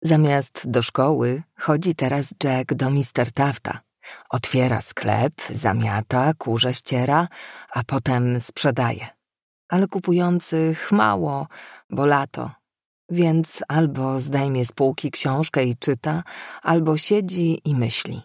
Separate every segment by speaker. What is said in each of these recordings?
Speaker 1: Zamiast do szkoły chodzi teraz Jack do Mr. Tafta. Otwiera sklep, zamiata, kurze ściera, a potem sprzedaje. Ale kupujących mało, bo lato. Więc albo zdejmie z półki książkę i czyta, albo siedzi i myśli.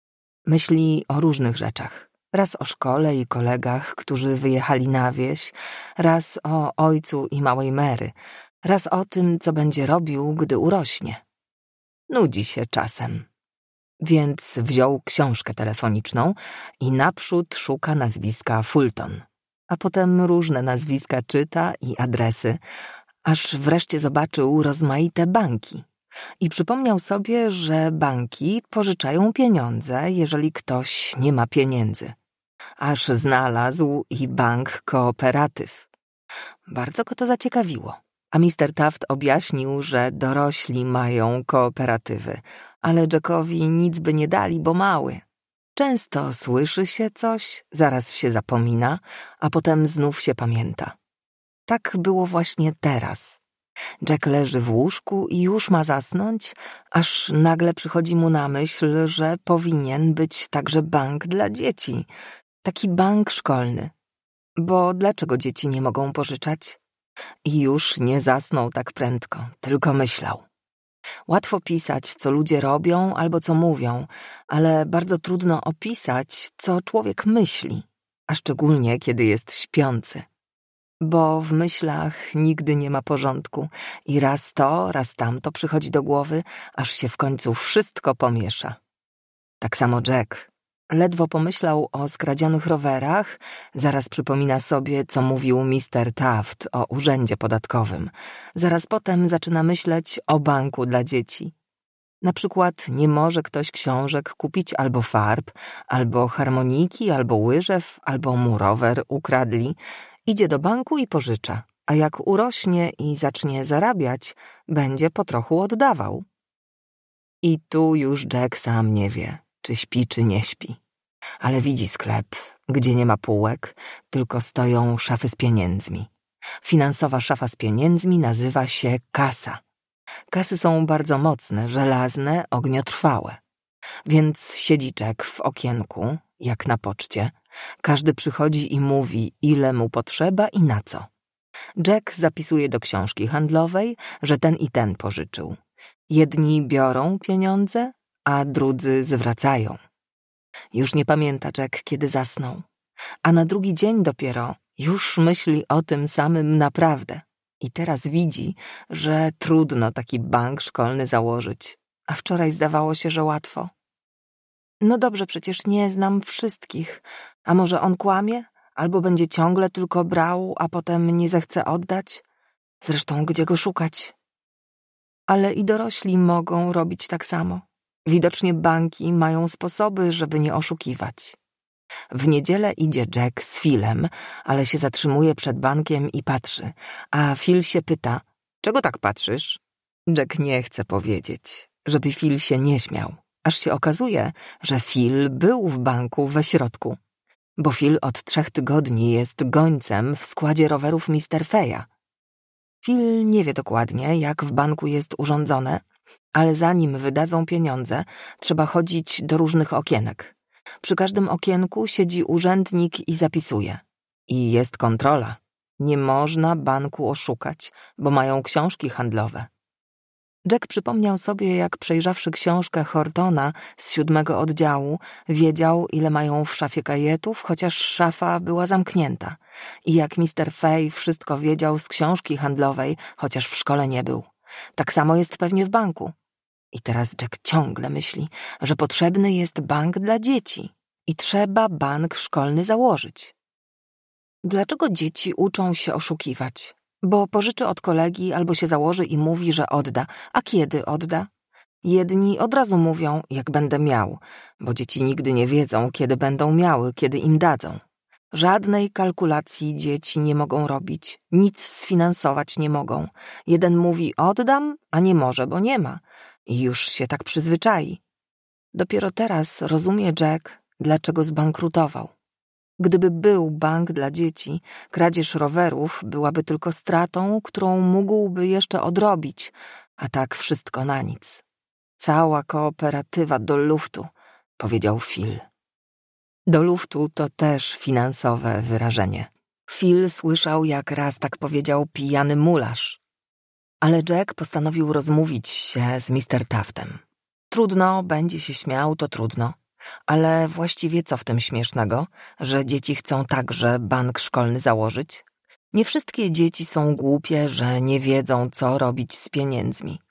Speaker 1: Myśli o różnych rzeczach. Raz o szkole i kolegach, którzy wyjechali na wieś, raz o ojcu i małej Mary, raz o tym, co będzie robił, gdy urośnie. Nudzi się czasem. Więc wziął książkę telefoniczną i naprzód szuka nazwiska Fulton, a potem różne nazwiska czyta i adresy, aż wreszcie zobaczył rozmaite banki i przypomniał sobie, że banki pożyczają pieniądze, jeżeli ktoś nie ma pieniędzy. Aż znalazł i bank Kooperatyw. Bardzo go to zaciekawiło. A Mr. Taft objaśnił, że dorośli mają kooperatywy, ale Jackowi nic by nie dali, bo mały. Często słyszy się coś, zaraz się zapomina, a potem znów się pamięta. Tak było właśnie teraz. Jack leży w łóżku i już ma zasnąć, aż nagle przychodzi mu na myśl, że powinien być także bank dla dzieci. Taki bank szkolny. Bo dlaczego dzieci nie mogą pożyczać? I już nie zasnął tak prędko, tylko myślał. Łatwo pisać, co ludzie robią albo co mówią, ale bardzo trudno opisać, co człowiek myśli, a szczególnie, kiedy jest śpiący. Bo w myślach nigdy nie ma porządku i raz to, raz tamto przychodzi do głowy, aż się w końcu wszystko pomiesza. Tak samo Jack. Ledwo pomyślał o skradzionych rowerach, zaraz przypomina sobie, co mówił Mr. Taft o urzędzie podatkowym. Zaraz potem zaczyna myśleć o banku dla dzieci. Na przykład nie może ktoś książek kupić albo farb, albo harmoniki, albo łyżew, albo mu rower ukradli. Idzie do banku i pożycza, a jak urośnie i zacznie zarabiać, będzie po trochu oddawał. I tu już Jack sam nie wie, czy śpi, czy nie śpi. Ale widzi sklep, gdzie nie ma półek, tylko stoją szafy z pieniędzmi. Finansowa szafa z pieniędzmi nazywa się kasa. Kasy są bardzo mocne, żelazne, ogniotrwałe. Więc siedzi Jack w okienku, jak na poczcie. Każdy przychodzi i mówi, ile mu potrzeba i na co. Jack zapisuje do książki handlowej, że ten i ten pożyczył. Jedni biorą pieniądze, a drudzy zwracają. Już nie pamięta Jack, kiedy zasnął. A na drugi dzień dopiero już myśli o tym samym naprawdę. I teraz widzi, że trudno taki bank szkolny założyć. A wczoraj zdawało się, że łatwo. No dobrze, przecież nie znam wszystkich. A może on kłamie? Albo będzie ciągle tylko brał, a potem nie zechce oddać? Zresztą gdzie go szukać? Ale i dorośli mogą robić tak samo. Widocznie banki mają sposoby, żeby nie oszukiwać. W niedzielę idzie Jack z Philem, ale się zatrzymuje przed bankiem i patrzy, a Phil się pyta, czego tak patrzysz? Jack nie chce powiedzieć, żeby Phil się nie śmiał, aż się okazuje, że Phil był w banku we środku, bo Phil od 3 tygodni jest gońcem w składzie rowerów Mr. Feja. Phil nie wie dokładnie, jak w banku jest urządzone, ale zanim wydadzą pieniądze, trzeba chodzić do różnych okienek. Przy każdym okienku siedzi urzędnik i zapisuje. I jest kontrola. Nie można banku oszukać, bo mają książki handlowe. Jack przypomniał sobie, jak przejrzawszy książkę Hortona z 7 oddziału, wiedział, ile mają w szafie kajetów, chociaż szafa była zamknięta. I jak Mr. Fay wszystko wiedział z książki handlowej, chociaż w szkole nie był. Tak samo jest pewnie w banku. I teraz Jack ciągle myśli, że potrzebny jest bank dla dzieci i trzeba bank szkolny założyć. Dlaczego dzieci uczą się oszukiwać? Bo pożyczy od kolegi albo się założy i mówi, że odda. A kiedy odda? Jedni od razu mówią, jak będę miał, bo dzieci nigdy nie wiedzą, kiedy będą miały, kiedy im dadzą. Żadnej kalkulacji dzieci nie mogą robić, nic sfinansować nie mogą. Jeden mówi oddam, a nie może, bo nie ma. I już się tak przyzwyczai. Dopiero teraz rozumie Jack, dlaczego zbankrutował. Gdyby był bank dla dzieci, kradzież rowerów byłaby tylko stratą, którą mógłby jeszcze odrobić, a tak wszystko na nic. Cała kooperatywa do luftu, powiedział Phil. Do luftu to też finansowe wyrażenie. Phil słyszał, jak raz tak powiedział pijany mularz. Ale Jack postanowił rozmówić się z Mr. Taftem. Trudno, będzie się śmiał, to trudno. Ale właściwie co w tym śmiesznego, że dzieci chcą także bank szkolny założyć? Nie wszystkie dzieci są głupie, że nie wiedzą, co robić z pieniędzmi.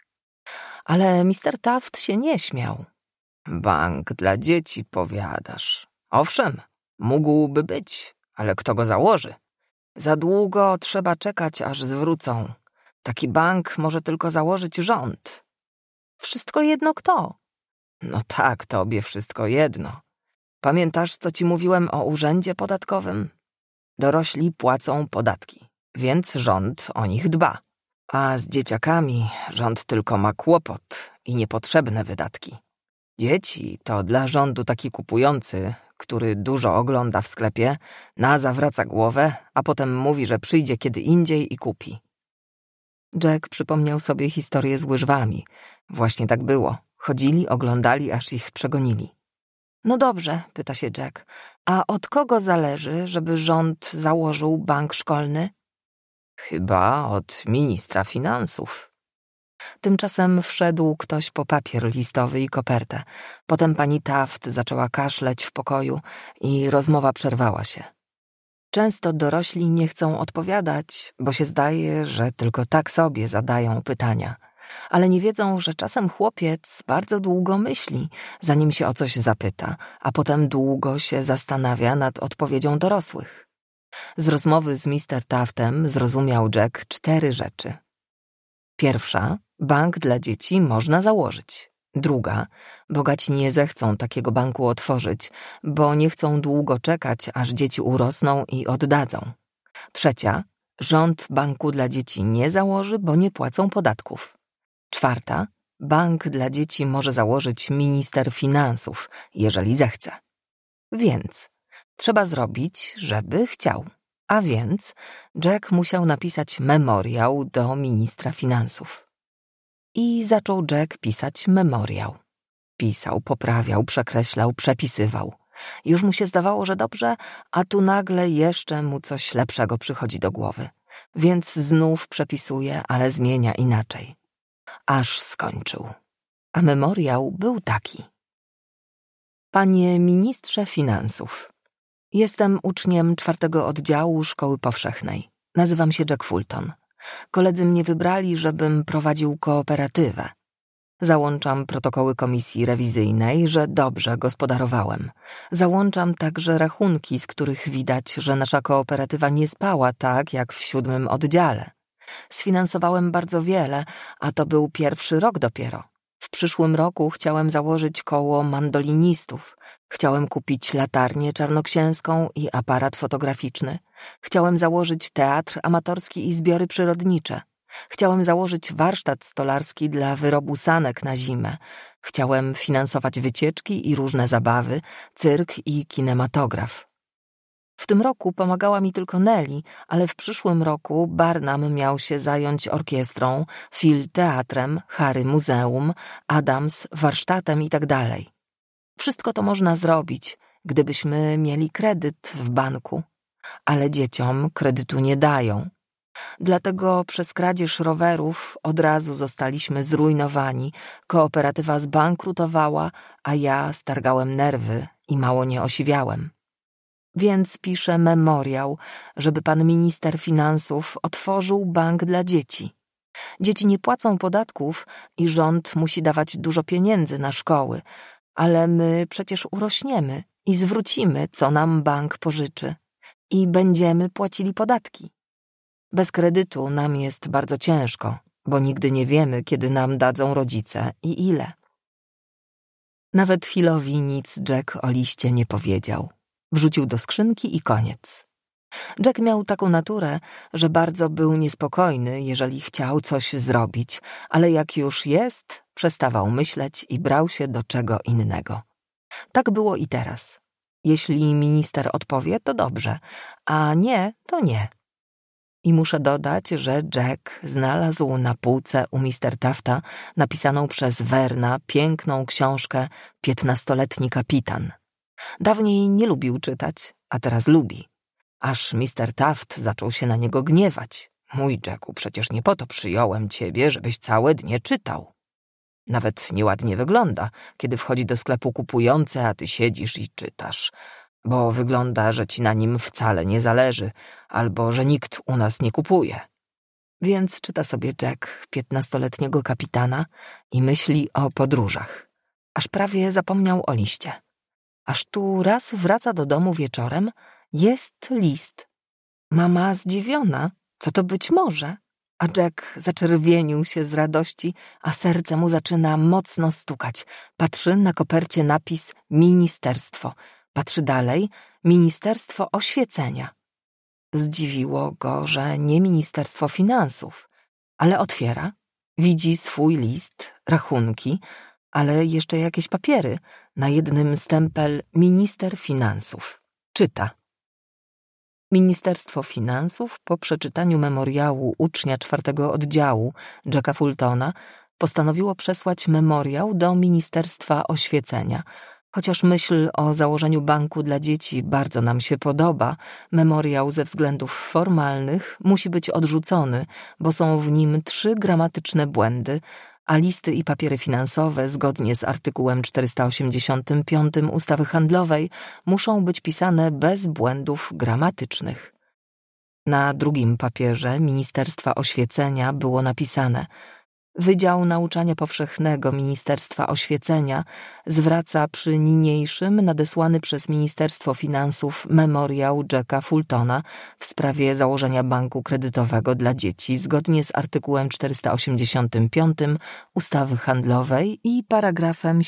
Speaker 1: Ale Mr. Taft się nie śmiał. Bank dla dzieci, powiadasz. Owszem, mógłby być, ale kto go założy? Za długo trzeba czekać, aż zwrócą. Taki bank może tylko założyć rząd. Wszystko jedno kto? No tak, tobie wszystko jedno. Pamiętasz, co ci mówiłem o urzędzie podatkowym? Dorośli płacą podatki, więc rząd o nich dba. A z dzieciakami rząd tylko ma kłopot i niepotrzebne wydatki. Dzieci to dla rządu taki kupujący, który dużo ogląda w sklepie, zawraca głowę, a potem mówi, że przyjdzie kiedy indziej i kupi. Jack przypomniał sobie historię z łyżwami. Właśnie tak było. Chodzili, oglądali, aż ich przegonili. No dobrze, pyta się Jack, a od kogo zależy, żeby rząd założył bank szkolny? Chyba od ministra finansów. Tymczasem wszedł ktoś po papier listowy i kopertę. Potem pani Taft zaczęła kaszleć w pokoju i rozmowa przerwała się. Często dorośli nie chcą odpowiadać, bo się zdaje, że tylko tak sobie zadają pytania. Ale nie wiedzą, że czasem chłopiec bardzo długo myśli, zanim się o coś zapyta, a potem długo się zastanawia nad odpowiedzią dorosłych. Z rozmowy z Mr. Taftem zrozumiał Jack 4 rzeczy. Pierwsza, bank dla dzieci można założyć. Druga, bogaci nie zechcą takiego banku otworzyć, bo nie chcą długo czekać, aż dzieci urosną i oddadzą. Trzecia, rząd banku dla dzieci nie założy, bo nie płacą podatków. Czwarta, bank dla dzieci może założyć minister finansów, jeżeli zechce. Więc trzeba zrobić, żeby chciał. A więc Jack musiał napisać memoriał do ministra finansów. I zaczął Jack pisać memoriał. Pisał, poprawiał, przekreślał, przepisywał. Już mu się zdawało, że dobrze, a tu nagle jeszcze mu coś lepszego przychodzi do głowy. Więc znów przepisuje, ale zmienia inaczej. Aż skończył. A memoriał był taki. Panie ministrze finansów, jestem uczniem 4. oddziału Szkoły Powszechnej. Nazywam się Jack Fulton. Koledzy mnie wybrali, żebym prowadził kooperatywę. Załączam protokoły komisji rewizyjnej, że dobrze gospodarowałem. Załączam także rachunki, z których widać, że nasza kooperatywa nie spała tak, jak w 7. oddziale. Sfinansowałem bardzo wiele, a to był pierwszy rok dopiero. W przyszłym roku chciałem założyć koło mandolinistów. Chciałem kupić latarnię czarnoksięską i aparat fotograficzny. Chciałem założyć teatr amatorski i zbiory przyrodnicze. Chciałem założyć warsztat stolarski dla wyrobu sanek na zimę. Chciałem finansować wycieczki i różne zabawy, cyrk i kinematograf. W tym roku pomagała mi tylko Nelly, ale w przyszłym roku Barnum miał się zająć orkiestrą, Phil teatrem, Harry muzeum, Adams warsztatem itd. Wszystko to można zrobić, gdybyśmy mieli kredyt w banku, ale dzieciom kredytu nie dają. Dlatego przez kradzież rowerów od razu zostaliśmy zrujnowani, kooperatywa zbankrutowała, a ja stargałem nerwy i mało nie osiwiałem. Więc piszę memoriał, żeby pan minister finansów otworzył bank dla dzieci. Dzieci nie płacą podatków i rząd musi dawać dużo pieniędzy na szkoły, ale my przecież urośniemy i zwrócimy, co nam bank pożyczy. I będziemy płacili podatki. Bez kredytu nam jest bardzo ciężko, bo nigdy nie wiemy, kiedy nam dadzą rodzice i ile. Nawet Philowi nic Jack o liście nie powiedział. Wrzucił do skrzynki i koniec. Jack miał taką naturę, że bardzo był niespokojny, jeżeli chciał coś zrobić, ale jak już jest, przestawał myśleć i brał się do czego innego. Tak było i teraz. Jeśli minister odpowie, to dobrze, a nie, to nie. I muszę dodać, że Jack znalazł na półce u Mr. Tafta napisaną przez Verna piękną książkę 15-letni kapitan. Dawniej nie lubił czytać, a teraz lubi. Aż Mr. Taft zaczął się na niego gniewać. Mój Jacku, przecież nie po to przyjąłem ciebie, żebyś całe dnie czytał. Nawet nieładnie wygląda, kiedy wchodzi do sklepu kupujący, a ty siedzisz i czytasz. Bo wygląda, że ci na nim wcale nie zależy, albo że nikt u nas nie kupuje. Więc czyta sobie Jack 15-letniego kapitana i myśli o podróżach. Aż prawie zapomniał o liście. Aż tu raz wraca do domu wieczorem, jest list. Mama zdziwiona, co to być może? A Jack zaczerwienił się z radości, a serce mu zaczyna mocno stukać. Patrzy na kopercie napis Ministerstwo. Patrzy dalej, Ministerstwo Oświecenia. Zdziwiło go, że nie Ministerstwo Finansów, ale otwiera, widzi swój list, rachunki, ale jeszcze jakieś papiery, na jednym stempel Minister Finansów. Czyta. Ministerstwo Finansów po przeczytaniu memoriału ucznia 4. oddziału Jacka Fultona postanowiło przesłać memoriał do Ministerstwa Oświecenia. Chociaż myśl o założeniu banku dla dzieci bardzo nam się podoba, memoriał ze względów formalnych musi być odrzucony, bo są w nim 3 gramatyczne błędy, a listy i papiery finansowe zgodnie z artykułem 485 ustawy handlowej muszą być pisane bez błędów gramatycznych. Na drugim papierze Ministerstwa Oświecenia było napisane: Wydział Nauczania Powszechnego Ministerstwa Oświecenia zwraca przy niniejszym nadesłany przez Ministerstwo Finansów memoriał Jacka Fultona w sprawie założenia banku kredytowego dla dzieci zgodnie z artykułem 485 ustawy handlowej i paragrafem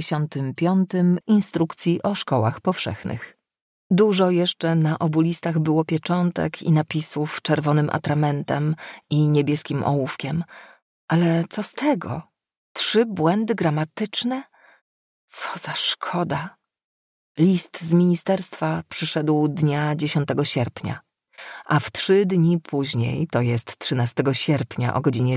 Speaker 1: 75 Instrukcji o szkołach powszechnych. Dużo jeszcze na obu listach było pieczątek i napisów czerwonym atramentem i niebieskim ołówkiem. Ale co z tego? 3 błędy gramatyczne? Co za szkoda. List z ministerstwa przyszedł dnia 10 sierpnia, a w 3 dni później, to jest 13 sierpnia o godzinie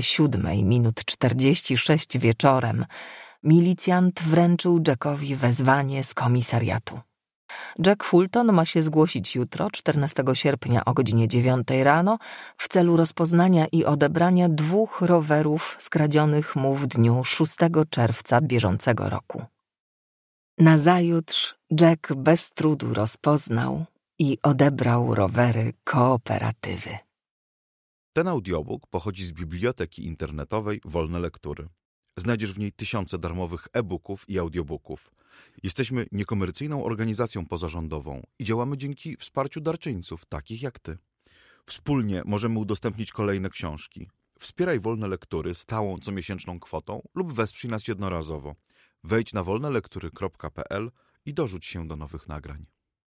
Speaker 1: 7:46 wieczorem, milicjant wręczył Jackowi wezwanie z komisariatu. Jack Fulton ma się zgłosić jutro, 14 sierpnia o godzinie 9 rano, w celu rozpoznania i odebrania 2 rowerów skradzionych mu w dniu 6 czerwca bieżącego roku. Nazajutrz Jack bez trudu rozpoznał i odebrał rowery kooperatywy.
Speaker 2: Ten audiobook pochodzi z biblioteki internetowej Wolne Lektury. Znajdziesz w niej tysiące darmowych e-booków i audiobooków. Jesteśmy niekomercyjną organizacją pozarządową i działamy dzięki wsparciu darczyńców, takich jak ty. Wspólnie możemy udostępnić kolejne książki. Wspieraj Wolne Lektury stałą comiesięczną kwotą lub wesprzyj nas jednorazowo. Wejdź na wolnelektury.pl i dorzuć się do nowych nagrań.